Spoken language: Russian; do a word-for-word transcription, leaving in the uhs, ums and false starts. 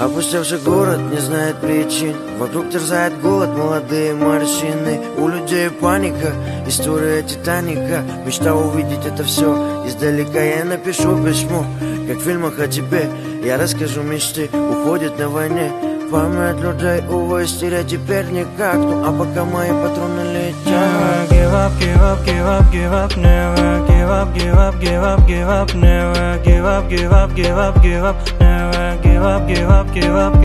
Опустевший город не знает причин, вокруг терзает голод, молодые морщины. У людей паника, история Титаника. Мечта увидеть это все издалека. Я напишу письмо, как в фильмах о тебе. Я расскажу мечты, уходят на войне. Память людей, увы, стереть теперь никак. Ну а пока мои патроны летят. Give up, give up, give up, give up, never give up, give up, give up, give up, never give up, give up, give up, give up, never give up, give up, give up.